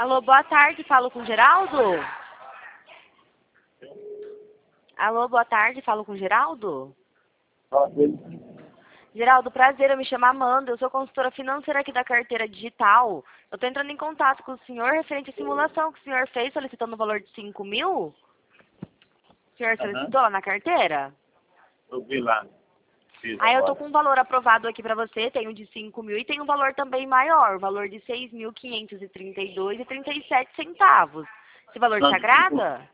Alô, boa tarde, falo com o Geraldo? Alô, boa tarde, falo com o Geraldo? Fala com ele. Geraldo, prazer, eu me chamo Amanda, eu sou consultora financeira aqui da Carteira Digital. Eu estou entrando em contato com o senhor referente à simulação que o senhor fez solicitando o valor de 5 mil. O senhor solicitou lá na carteira? Eu vi lá. Fiz Aí eu tô agora. com um valor aprovado aqui para você, tem um de 5 mil e tem um valor também maior, o valor de 6.532,37 centavos. Esse valor Não, te agrada?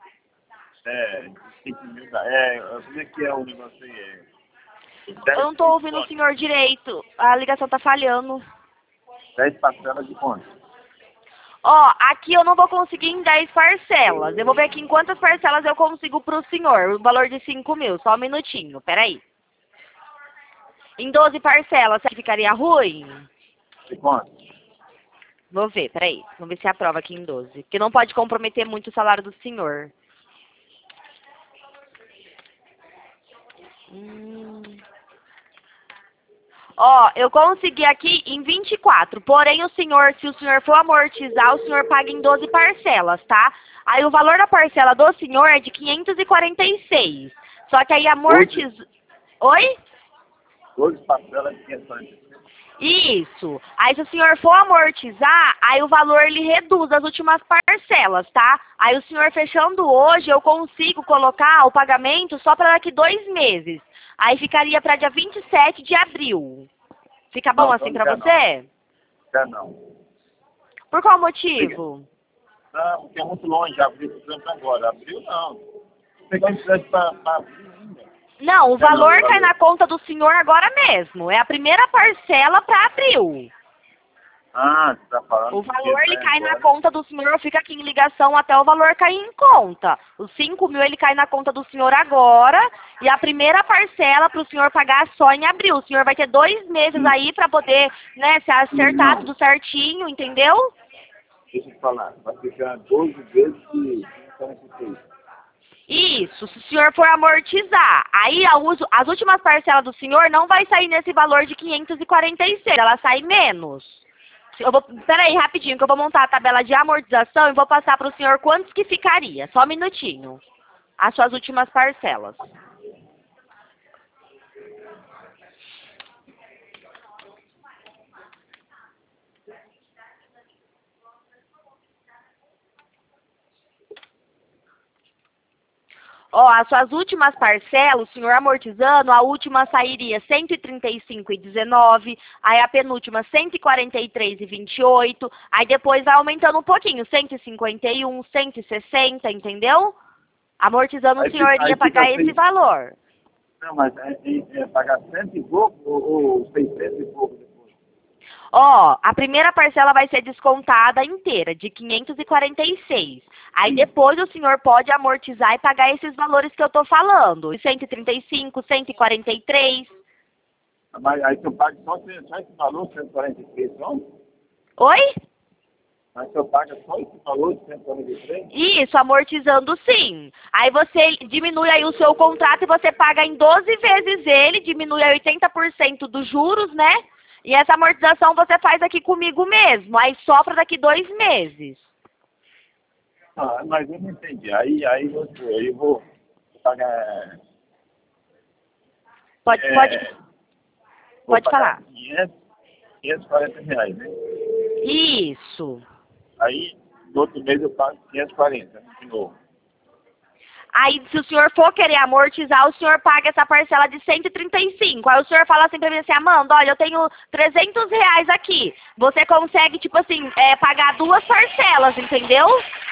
5 mil. Como é que é o negócio aí? Eu não tô ouvindo o senhor direito, a ligação tá falhando. 10 parcelas de quanto? Ó, aqui eu não vou conseguir em 10 parcelas. Eu vou ver aqui em quantas parcelas eu consigo pro senhor, o valor de 5 mil. Só um minutinho, peraí. Em 12 parcelas, você ficaria ruim? De quanto? Vou ver, peraí. Vamos ver se aprova aqui em 12. Porque não pode comprometer muito o salário do senhor. Ó, eu consegui aqui em 24. Porém, se o senhor for amortizar, o senhor paga em 12 parcelas, tá? Aí o valor da parcela do senhor é de 546. Só que aí amortiza... Oi? 12 parcelas de 500. Isso. Aí se o senhor for amortizar, aí o valor ele reduz as últimas parcelas, tá? Aí o senhor fechando hoje, eu consigo colocar o pagamento só para daqui 2 meses. Aí ficaria para dia 27 de abril. Fica bom Não, assim não para quer você? não. Por qual motivo? Não, porque é muito longe. Abril, por exemplo, agora. Abril, não. Pegar um empréstimo para abril ainda. Não, o Quer não, valor cai valeu. na conta do senhor agora mesmo. É a primeira parcela para abril. Ah, você está falando O que valor ele vai cai na agora. conta do senhor, fica aqui em ligação até o valor cair em conta. Os 5 mil ele cai na conta do senhor agora e a primeira parcela para o senhor pagar só em abril. O senhor vai ter 2 meses aí para poder, né, se acertar Não, tudo certinho, entendeu? deixa eu te falar. Vai ficar 12 vezes de 46. Isso, se o senhor for amortizar. Aí as últimas parcelas do senhor não vai sair nesse valor de 546, ela sai menos. Peraí, rapidinho, que eu vou montar a tabela de amortização e vou passar para o senhor quantos que ficaria. Só um minutinho. As suas últimas parcelas. Ó, as suas últimas parcelas, o senhor amortizando, a última sairia 135,19, aí a penúltima 143,28, aí depois vai aumentando um pouquinho, 151, 160, entendeu? Amortizando o senhor iria pagar esse valor. Não, mas é pagar 100 e pouco ou 600 e pouco depois? Ó, a primeira parcela vai ser descontada inteira, de 546. Aí depois o senhor pode amortizar e pagar esses valores que eu tô falando. 135, 143. Mas aí eu pago só esse valor, 143 só? Oi? Mas eu pago só esse valor de 143? Isso, amortizando sim. Aí você diminui aí o seu contrato e você paga em 12 vezes ele, diminui a 80% dos juros, né? E essa amortização você faz aqui comigo mesmo. Aí sofra daqui 2 meses. Ah, mas eu não entendi. Aí eu vou pagar. Pode Vou falar. pagar 540 reais, né? Isso. Aí, no outro mês eu pago 540, de novo. Aí, se o senhor for querer amortizar, o senhor paga essa parcela de 135. Aí o senhor fala assim pra mim assim, Amanda, olha, eu tenho 300 reais aqui. Você consegue, tipo assim, pagar 2 parcelas, entendeu?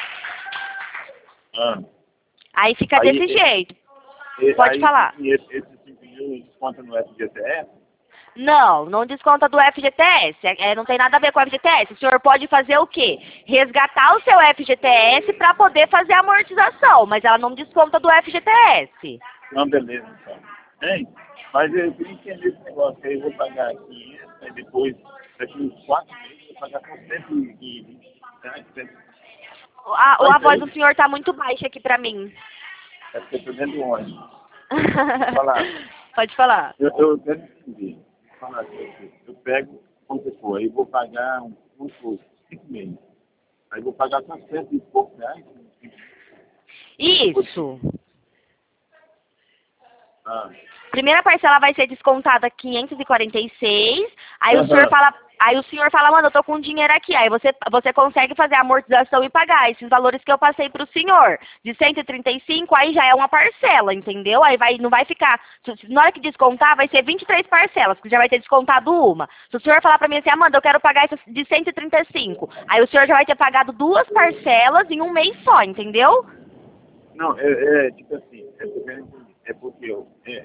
Ah. Aí fica desse jeito. Pode Aí, falar. esse 5 mil desconta no FGTS? Não, não desconta do FGTS. Não tem nada a ver com o FGTS. O senhor pode fazer o quê? Resgatar o seu FGTS para poder fazer a amortização, mas ela não desconta do FGTS. Não, beleza, então. Hein? Mas eu queria entender esse negócio, aí eu vou pagar 500, aí depois, daqui uns 4 meses, eu vou pagar por 120 reais. A voz do senhor tá muito baixa aqui pra mim. É porque eu estou dentro do ônibus. Falar. Pode falar. Eu quero entender. Falar assim, eu pego, vamos supor, aí vou pagar 5 meses. Aí vou pagar só 100 e poucos reais. Isso. Ah. Primeira parcela vai ser descontada 546. Aí o Aham. senhor fala, mano, eu tô com dinheiro aqui. Aí você consegue fazer a amortização e pagar esses valores que eu passei pro senhor. De 135, aí já é uma parcela, entendeu? Aí não vai ficar, na hora que descontar, vai ser 23 parcelas, porque já vai ter descontado uma. Se o senhor falar pra mim assim, Amanda, eu quero pagar essa de 135, aí o senhor já vai ter pagado 2 parcelas em um mês só, entendeu? Não, tipo assim, é porque eu,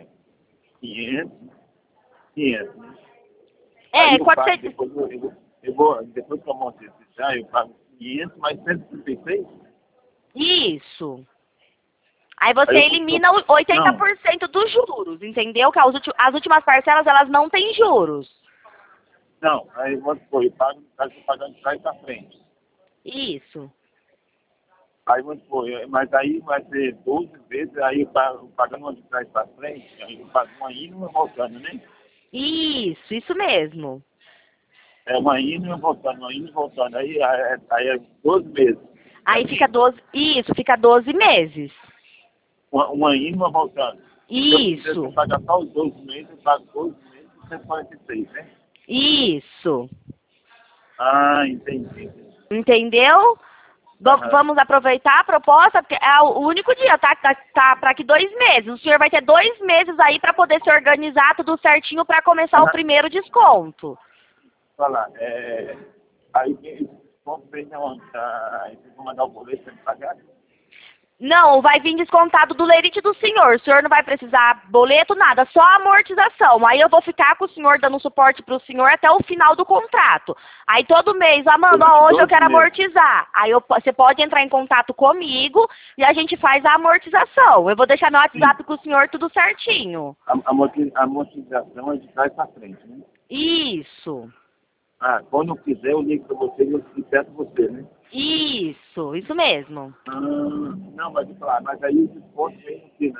500, né? Aí eu pago, 400. depois que eu amortizar, eu pago 500 mais 136. Isso. Aí você Aí eu elimina não, 80% dos juros, entendeu? Que as últimas parcelas, elas não têm juros. não, aí vamos supor, eu pagando de trás para frente. Isso. Aí vamos supor, mas aí vai ser 12 vezes, aí eu pagando uma de trás para frente, aí eu pago uma indo e uma voltando, né? Isso mesmo. É uma indo e uma voltando, uma indo e voltando. Aí é 12 meses. Aí fica 12, isso, fica 12 meses. Uma indo e uma voltando. Se eu Isso. pagar só os 12 meses, eu pago 12 meses e 146, né? Isso. Ah, entendi. Entendeu? Aham. Vamos aproveitar a proposta, porque é o único dia, tá? Tá para aqui 2 meses. O senhor vai ter 2 meses aí para poder se organizar tudo certinho para começar o Aham. primeiro desconto. Falar, aí esse ponto vem de onde? Aí vocês vão mandar o boleto para me pagar? Não, vai vir descontado do lerite do senhor. O senhor não vai precisar boleto, nada, só amortização. Aí eu vou ficar com o senhor dando suporte para o senhor até o final do contrato. Aí todo mês, Amanda, ó, hoje eu quero amortizar. Aí você pode entrar em contato comigo e a gente faz a amortização. Eu vou deixar meu WhatsApp com o senhor tudo certinho. A amortização é de trás para frente, né? Isso. Ah, quando eu quiser, eu ligo para você e peço você, né? Isso mesmo. Ah, não, mas eu falar, mas aí o desconto vem no que,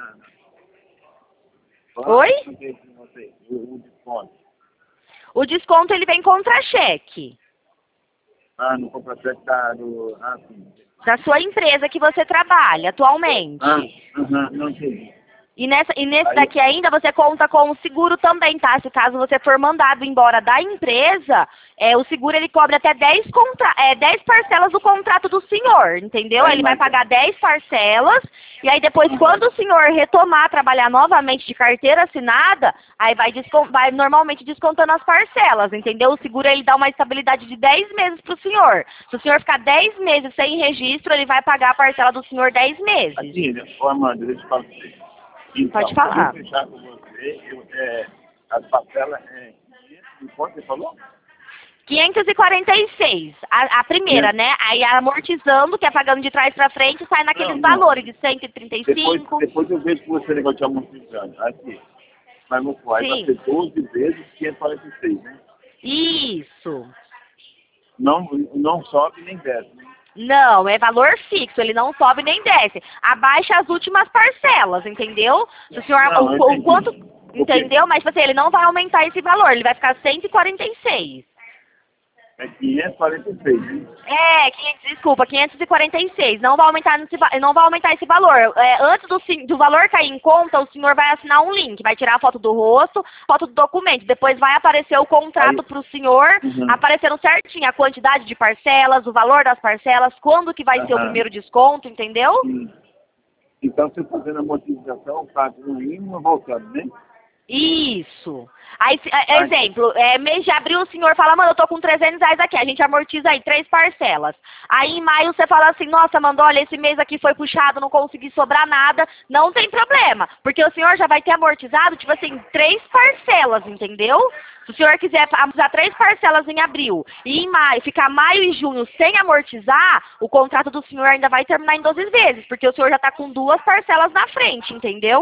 Oi? O desconto. O desconto ele vem contra-cheque. Ah, no contra-cheque do... Ah, sim. Da sua empresa que você trabalha atualmente. Ah, não entendi. E nesse Aí- daqui ainda você conta com o seguro também, tá? Se caso você for mandado embora da empresa, o seguro ele cobre até 10 parcelas do contrato do senhor, entendeu? Aí, Ele vai mas- pagar 10 parcelas, e aí depois, quando o senhor retomar a trabalhar novamente de carteira assinada, aí vai normalmente descontando as parcelas, entendeu? O seguro ele dá uma estabilidade de 10 meses pro senhor. Se o senhor ficar 10 meses sem registro, ele vai pagar a parcela do senhor 10 meses. Assim, né? Ô, Amanda, deixa eu falar pra você. Então, Pode falar. se eu fechar com você, as parcelas de quanto você falou? 546, a primeira, né? Aí amortizando, que é pagando de trás pra frente, sai naqueles Não. valores de 135. Depois eu vejo com você o negócio de amortizando. Aqui. Mas não foi. Aí vai Sim. ser 12 vezes 546, né? Isso. Não sobe nem desce, né? Não, é valor fixo, ele não sobe nem desce. Abaixa as últimas parcelas, entendeu? Se o senhor, Não, eu o entendi. quanto, Porque- entendeu? Mas tipo assim, ele não vai aumentar esse valor, ele vai ficar 146. É 546, né? Desculpa, 546. Não vai aumentar esse valor. Antes do valor cair em conta, o senhor vai assinar um link, vai tirar a foto do rosto, foto do documento. Depois vai aparecer o contrato para o senhor, aparecendo certinho a quantidade de parcelas, o valor das parcelas, quando que vai ser o primeiro desconto, entendeu? Sim. Então, você fazendo a amortização, eu pago um indo e uma voltando, né? Isso. Aí, exemplo, mês de abril o senhor fala, mano, eu tô com 300 reais aqui, a gente amortiza aí 3 parcelas. Aí em maio você fala assim, nossa, mano, olha, esse mês aqui foi puxado, não consegui sobrar nada, não tem problema, porque o senhor já vai ter amortizado, tipo assim, 3 parcelas, entendeu? Se o senhor quiser amortizar 3 parcelas em abril e em maio, ficar maio e junho sem amortizar, o contrato do senhor ainda vai terminar em 12 vezes, porque o senhor já tá com 2 parcelas na frente, entendeu?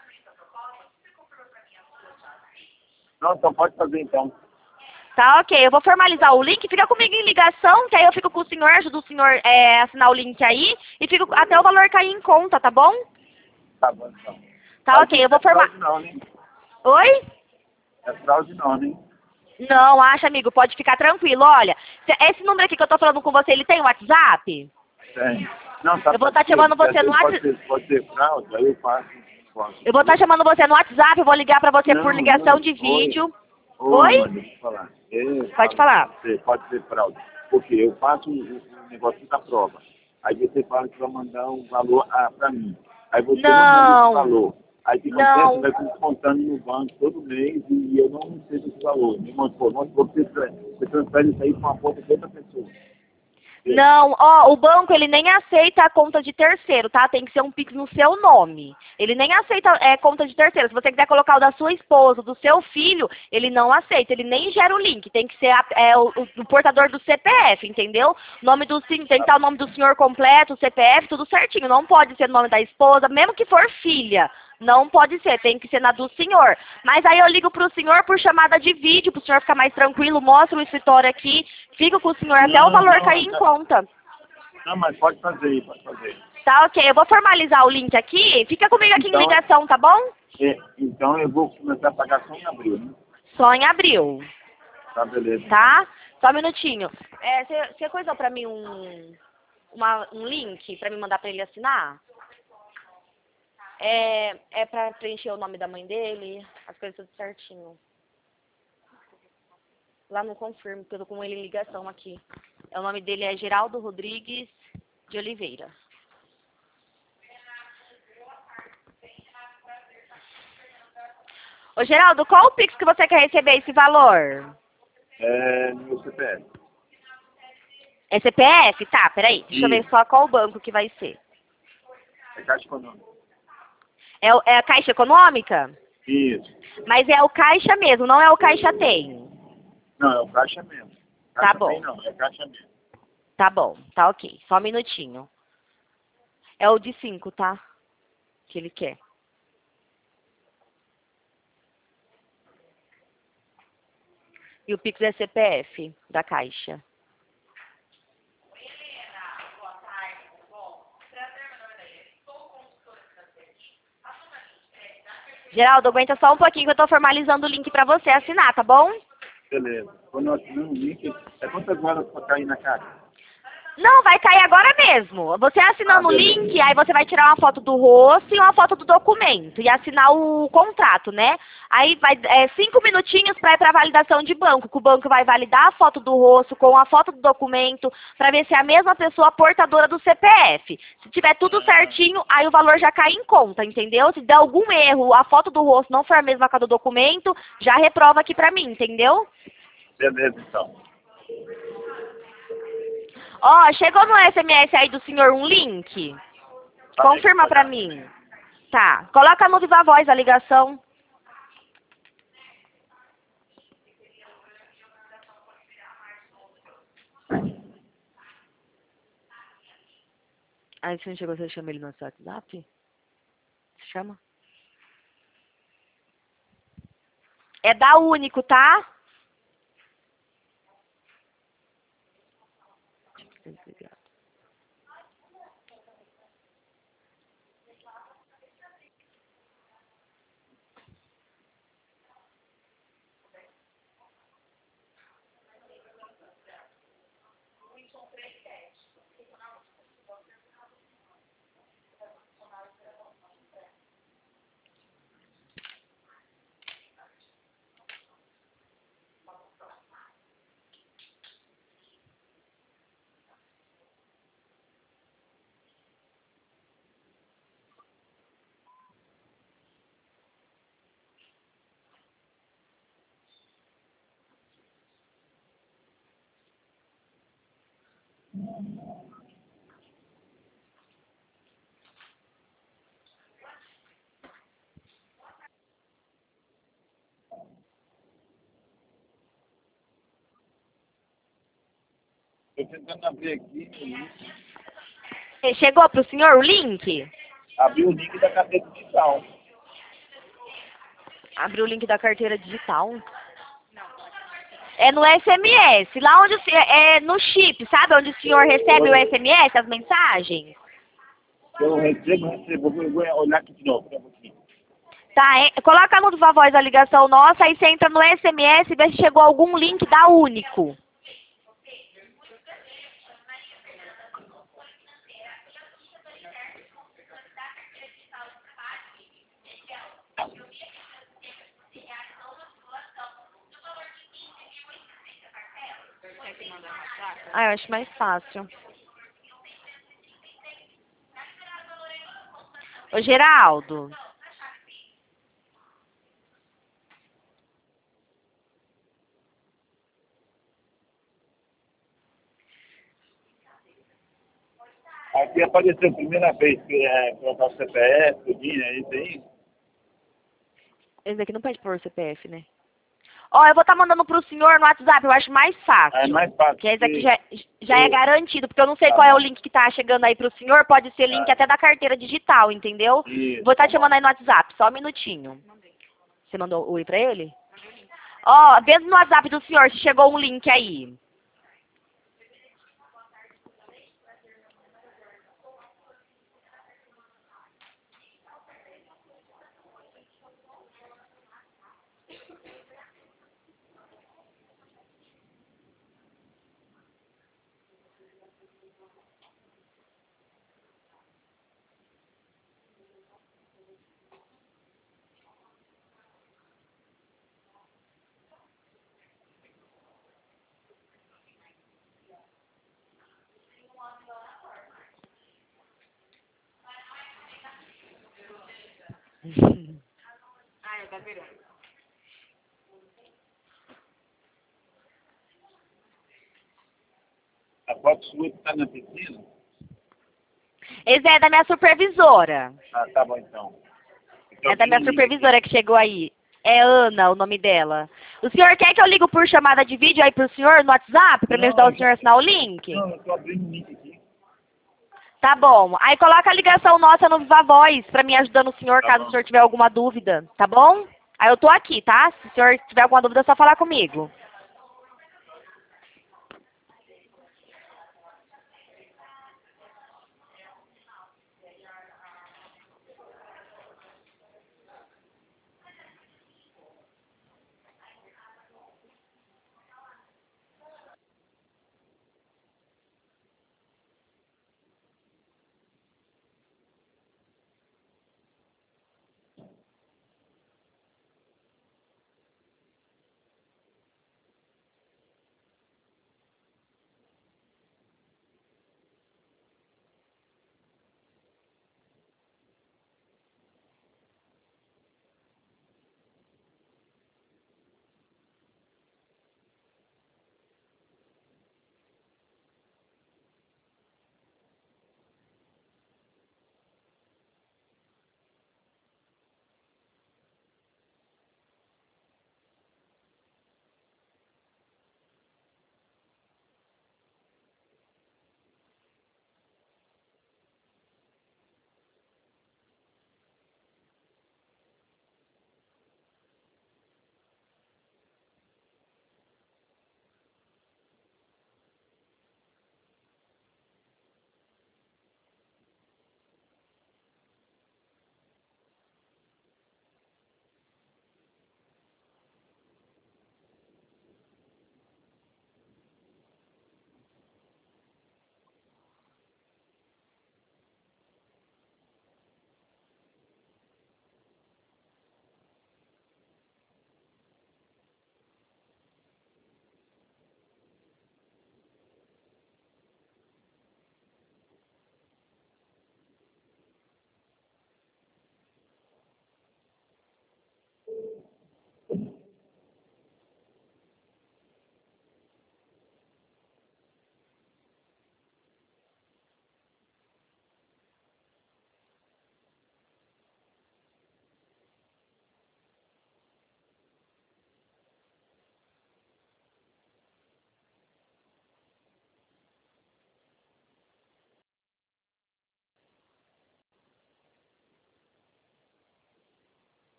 Não, então pode fazer então. Tá, ok. Eu vou formalizar o link. Fica comigo em ligação, que aí eu fico com o senhor, ajudo o senhor a assinar o link aí. E fico até o valor cair em conta, tá bom? Tá bom, então. Tá, ok. Eu vou formar. Não, né? Oi? É fraude não, né? Não, acha, amigo, pode ficar tranquilo. Olha, esse número aqui que eu tô falando com você, ele tem WhatsApp? Tem. Não, tá Eu vou estar chamando você no WhatsApp. Pode ser fraude, aí eu faço. Eu vou estar chamando você no WhatsApp, eu vou ligar pra você por ligação Não, de oi. vídeo. Oi, Oi? deixa eu falar. Pode falar. Pode ser fraude. Porque eu faço o negócio da prova. Aí você fala que vai mandar um valor para mim. Aí você não manda esse Não. valor. Aí fica um Não. tempo, vai descontando no banco todo mês e eu não recebo esse valor. Você transfere isso aí para uma conta de outra pessoa. Não, ó, o banco ele nem aceita a conta de terceiro, tá? Tem que ser um Pix no seu nome. Ele nem aceita conta de terceiro. Se você quiser colocar o da sua esposa, do seu filho, ele não aceita. Ele nem gera o link. Tem que ser o portador do CPF, entendeu? Tem que estar o nome do senhor completo, o CPF, tudo certinho. Não pode ser o nome da esposa, mesmo que for filha. Não pode ser, tem que ser na do senhor. Mas aí eu ligo pro senhor por chamada de vídeo, pro senhor ficar mais tranquilo, mostro o escritório aqui, fico com o senhor até o valor cair em conta. Não, mas pode fazer, pode fazer. Tá, ok. Eu vou formalizar o link aqui. Fica comigo aqui em ligação, tá bom? Então eu vou começar a pagar só em abril, né? Só em abril. Tá, beleza. Tá? Só um minutinho. Você coisou pra mim um link pra me mandar pra ele assinar? É pra preencher o nome da mãe dele, as coisas tudo certinho. Lá no Confirme, porque eu tô com ele em ligação aqui. O nome dele é Geraldo Rodrigues de Oliveira. Ô, Geraldo, qual o Pix que você quer receber esse valor? No meu CPF. É CPF? Tá, peraí. Deixa eu ver só qual banco que vai ser. É Caixa Econômica. É a Caixa Econômica? Isso. Mas é o Caixa mesmo, não é o Caixa Tem. Não, é o Caixa mesmo. Tá bom. Tem não, é Caixa mesmo. Tá bom, tá ok. Só um minutinho. É o de 5, tá? Que ele quer. E o Pix é CPF da Caixa. Geraldo, aguenta só um pouquinho que eu tô formalizando o link pra você assinar, tá bom? Beleza. Quando eu assino o link, é quantas horas para cair na caixa? Não, vai cair agora mesmo. Você assinando o link, aí você vai tirar uma foto do rosto e uma foto do documento. E assinar o contrato, né? Aí vai 5 minutinhos para ir para validação de banco. Que o banco vai validar a foto do rosto com a foto do documento para ver se é a mesma pessoa portadora do CPF. Se tiver tudo certinho, aí o valor já cai em conta, entendeu? Se der algum erro, a foto do rosto não for a mesma que a do documento, já reprova aqui para mim, entendeu? Beleza, então. Ó, chegou no SMS aí do senhor um link? Confirma pra mim. Tá. Coloca no Viva Voz a ligação. Aí você não chegou, você chama ele no seu WhatsApp? Chama. É da Único, tá? Estou tentando abrir aqui. Chegou pro senhor o link? Abri o link da carteira digital. Abriu o link da carteira digital. É no SMS, lá onde é no chip, sabe? Onde o senhor recebe o SMS, as mensagens. Eu recebo. Vou olhar aqui de novo. Tá, hein? Coloca no Viva Voz a ligação nossa, aí você entra no SMS e vê se chegou algum link da Único. Ah, eu acho mais fácil. Ô, Geraldo. Aqui apareceu a primeira vez que colocar o CPF, tudinho, é isso aí? Esse daqui não pede pôr o CPF, né? Ó, eu vou estar mandando pro senhor no WhatsApp, eu acho mais fácil. É mais fácil. Que esse aqui já é garantido, porque eu não sei qual é o link que tá chegando aí pro senhor, pode ser link até da carteira digital, entendeu? Isso, Vou estar te mandando aí no WhatsApp, só um minutinho. Você mandou o oi pra ele? Ó, vê no WhatsApp do senhor se chegou um link aí. A foto sua que está na piscina? Esse é da minha supervisora. Ah, tá bom então. Então É da minha tem um link supervisora que chegou aí. É Ana o nome dela. O senhor quer que eu ligue por chamada de vídeo aí pro senhor no WhatsApp pra me ajudar o senhor a assinar o link? Não, eu estou abrindo o link aqui. Tá bom. Aí coloca a ligação nossa no Viva Voz pra me ajudando o senhor Tá caso bom. o senhor tiver alguma dúvida, tá bom? Aí eu tô aqui, tá? Se o senhor tiver alguma dúvida é só falar comigo.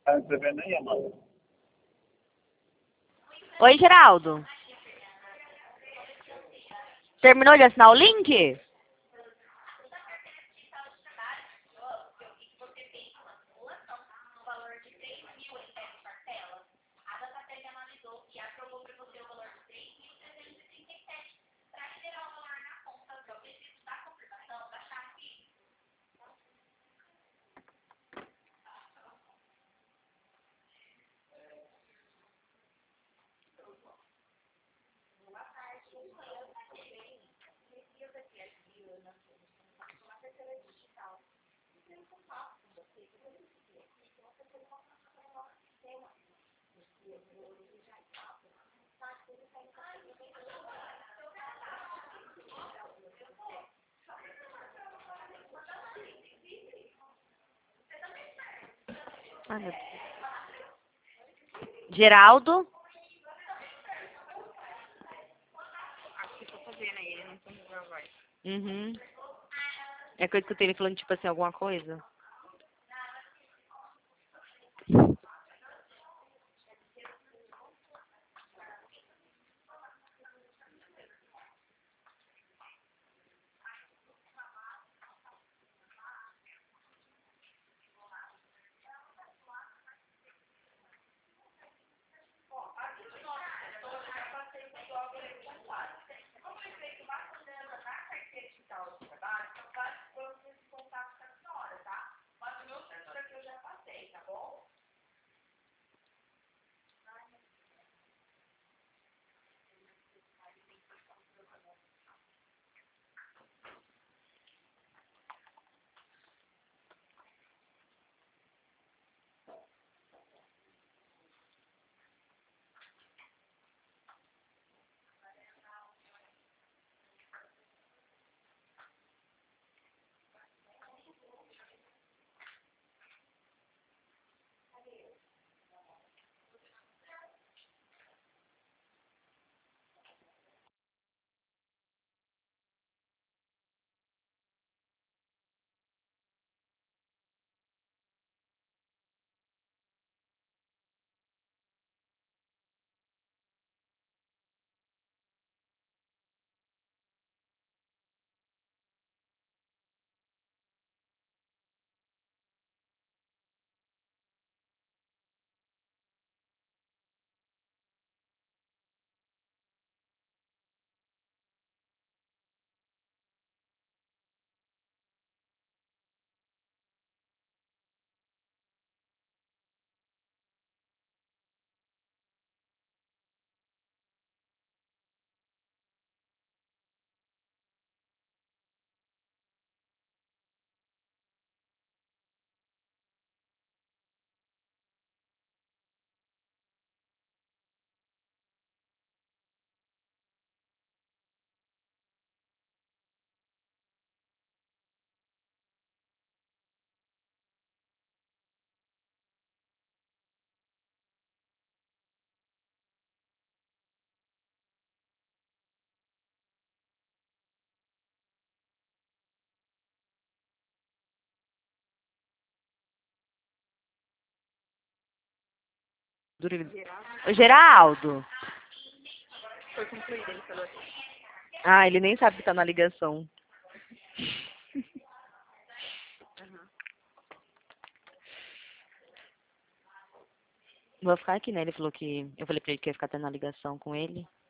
Tá recebendo aí, Amanda? Oi, Geraldo. Terminou de assinar o link? Ai, meu Deus. Geraldo? Uhum. É que eu escutei ele falando, tipo assim, alguma coisa. Ô, Geraldo. Foi concluída, ele falou assim. Ah, ele nem sabe que tá na ligação. Vou ficar aqui, né? Ele falou que... Eu falei pra ele que ia ficar tendo a ligação com ele.